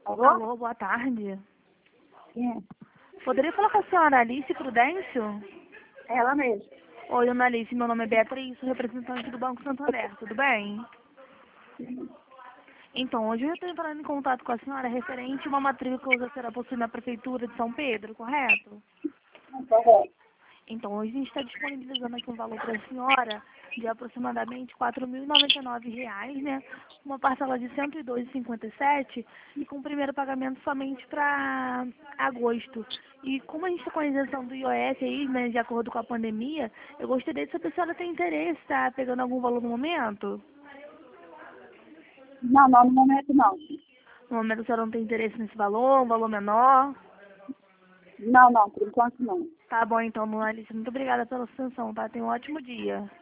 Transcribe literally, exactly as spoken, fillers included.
Alô? Alô, boa tarde. Quem é? Poderia falar com a senhora Alice Prudêncio? Ela mesmo. Oi, dona Alice, meu nome é Beatriz, sou representante do Banco Santander, tudo bem? Então, hoje eu estou entrando em contato com a senhora referente a uma matrícula que será possuída na Prefeitura de São Pedro, correto? Correto. Então, hoje a gente está disponibilizando aqui um valor para a senhora de aproximadamente quatro mil e noventa e nove reais, né? Uma parcela de cento e dois reais e cinquenta e sete centavos e com o primeiro pagamento somente para agosto. E como a gente está com a isenção do I O S aí, né, de acordo com a pandemia, eu gostaria de saber se a senhora tem interesse, tá pegando algum valor no momento? Não, não, no momento não. No momento a senhora não tem interesse nesse valor, um valor menor? Não, não, por enquanto não. Tá bom então, dona Alice, muito obrigada pela sua atenção, tá? Tenha um ótimo dia.